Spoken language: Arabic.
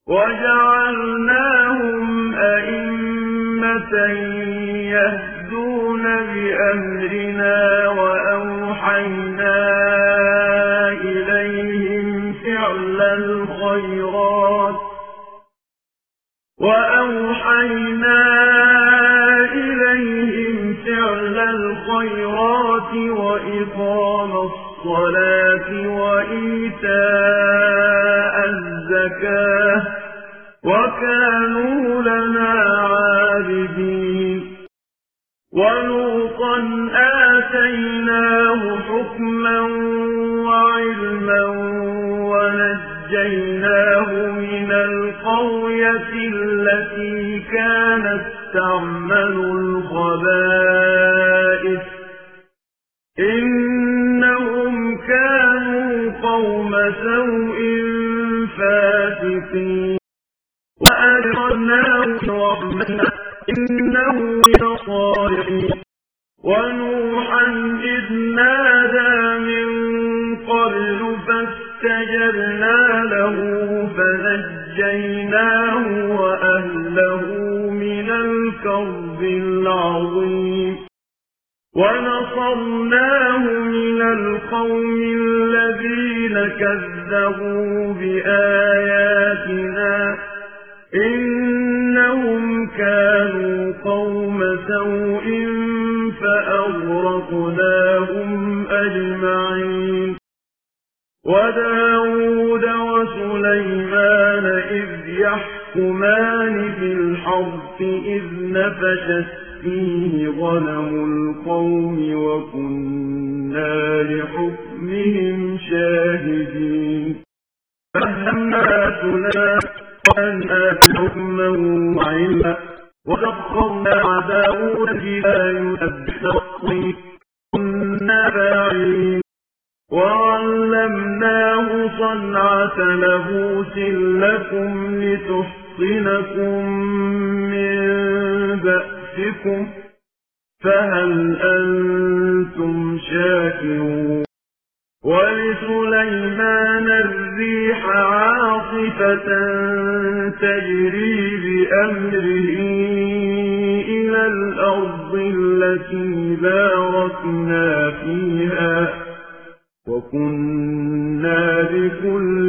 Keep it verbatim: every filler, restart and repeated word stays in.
وجعلناهم أئمة يهدون بأمرنا وأوحينا إليهم فعل الخيرات وأوحينا إليهم فعل الخيرات وإقام الصلاة وإيتاء الزكاة وكانوا لنا عابدين. ولوطا آتيناه حكما وعلما ونجيناه من القرية التي كانت تعمل الخبائث إنهم كانوا قوم سوء فاسقين. وأدخلناه برحمتنا إنه من الصالحين. ونوحا إذ نادى من قبل فاستجبنا له فنجيناه وأهله من الكرب العظيم. ونصرناه من القوم الذين كذبوا بآياتنا إنهم كانوا قوم سوء فأغرقناهم أجمعين. وداود وسليمان إذ يحكمان في الحرث إذ نفشت فيه غنم القوم وكنا لحكمهم شاهدين. فهمنا سليمان أن آتي حكما وعلما وسخرنا مع داود الجبال يسبحن والطير كنا فاعلين. وعلمناه صنعة لبوس لكم لتحصنكم من بأسكم فهل أنتم شاكرون. ولسليمان الريح عاصفة تجري بأمره إلى الأرض التي باركنا فيها وكنا بكل